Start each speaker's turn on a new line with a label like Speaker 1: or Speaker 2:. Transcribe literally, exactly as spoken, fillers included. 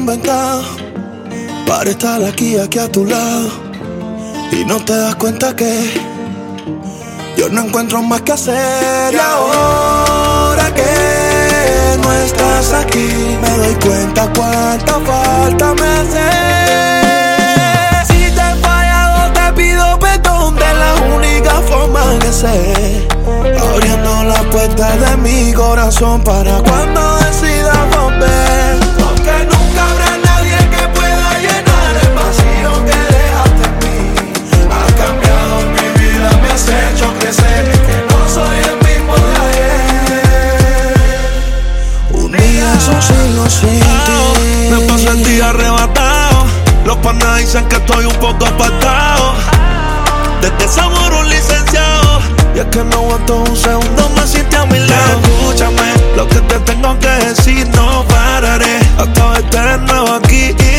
Speaker 1: inventado para estar aquí, aquí a tu lado. Y no te das cuenta que yo no encuentro más que hacer. Y ahora que no estás aquí, me doy cuenta cuánta falta me hace. Si te he fallado te pido perdón, de la única forma que sé, abriendo la puerta de mi corazón para cuando decidas volver. Porque nunca habrá nadie que pueda llenar el vacío que dejaste en mí. Has cambiado mi vida, me has hecho crecer, que no soy el mismo de ayer. Un día es un siglo sin ti.
Speaker 2: Me paso el día arrebatado, los panas dicen que estoy un poco apartado. Desde ese amor un licenciado, y es que no aguanto un segundo más sin ti a mi lado. Escúchame, lo que te tengo que decir no pararé hasta verte de nuevo aquí.